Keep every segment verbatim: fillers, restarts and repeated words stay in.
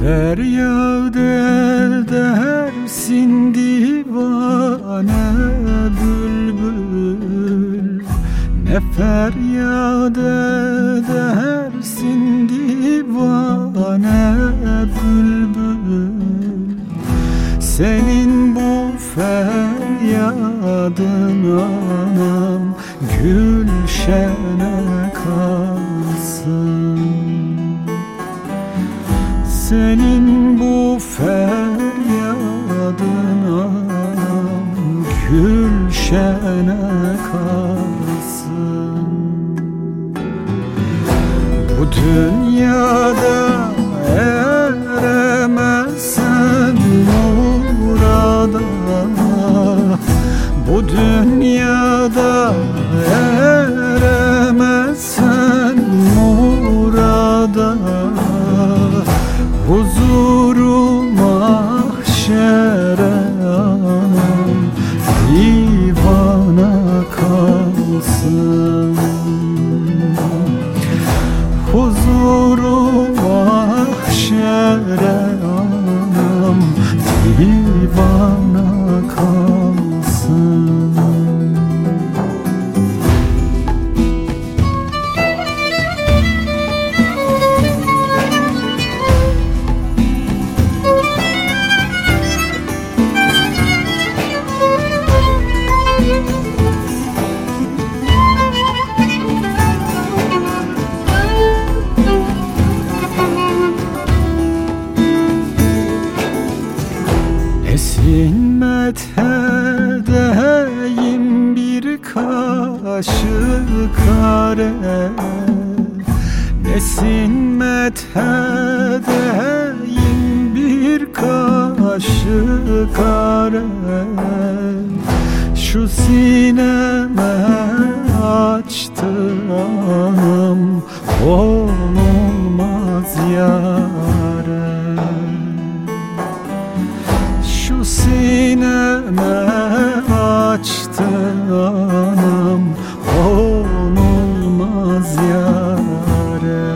feryat edersin divane bülbül, ne feryat edersin divane bülbül. Senin bu feryadın anam gülşene kalsın. Senin bu feryadın anam gülşene kalsın. Bu dünyada eremezsen murada, bu dünyada eremezsen murada, huzuru mahşere anam divana kalsın. Huzuru mahşere anam divana kalsın. Nesin methedeyim bir kaşık kare, nesin methedeyim bir kaşık kare. Şu sineme açtı anam olmaz yâre. Şu sineme açtı anam olmaz yâre.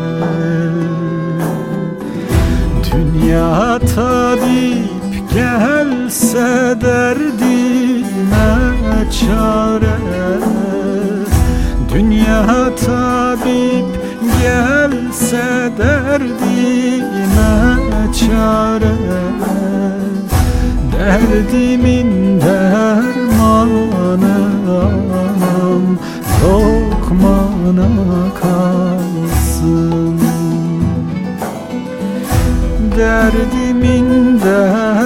Dünya tabip gelse derdime çare, dünya tabip gelse derdime çare. Derdimin dermanı anam lokmana kalsın. Derdimin dermanı